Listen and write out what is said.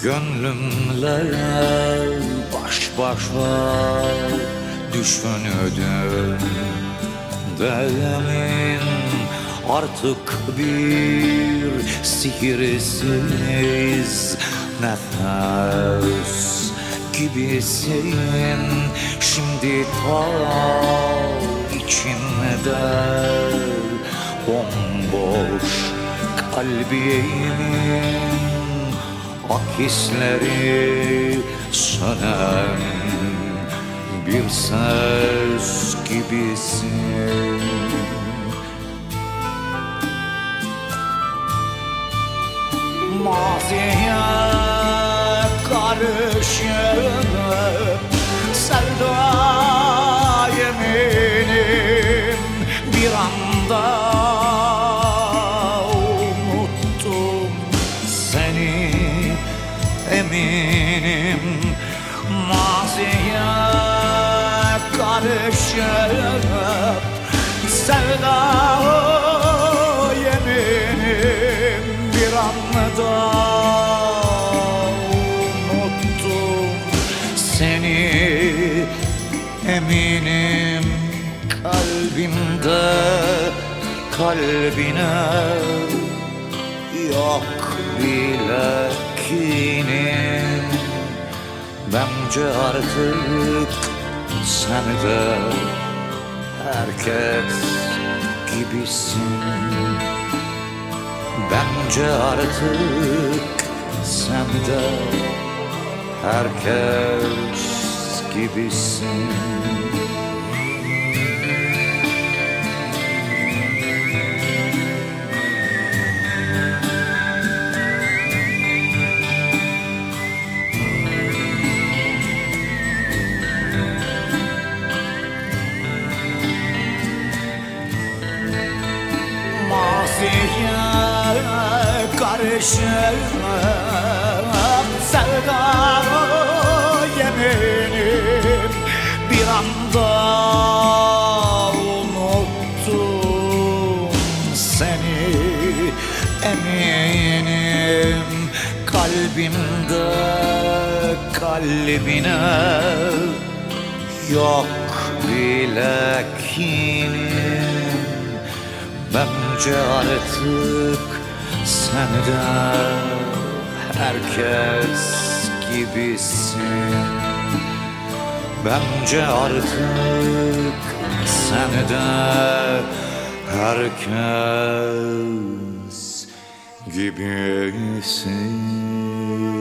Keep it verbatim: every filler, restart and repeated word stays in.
Gönlümle baş başa düşündüm. Demin artık bir sihirsiz nefes gibisin. Şimdi ta içimde bomboş kalbimin akisleri sönen bir ses gibisin. Maziye karışıp sevda yeminim bir anda unuttum seni, eminim. Maziye karışıp sevda yeminim bir anda unuttum seni, eminim. Kalbimde kalbine yok bile kinim. Bence artık sen de herkes gibisin. Bence artık sen de herkes gibisin. Maziye karışıp sevda yeminim bir anda unuttum seni, eminim. Kalbimde kalbine yok bile kinim. Bence artık sen de herkes gibisin. Bence artık sen de herkes gibisin.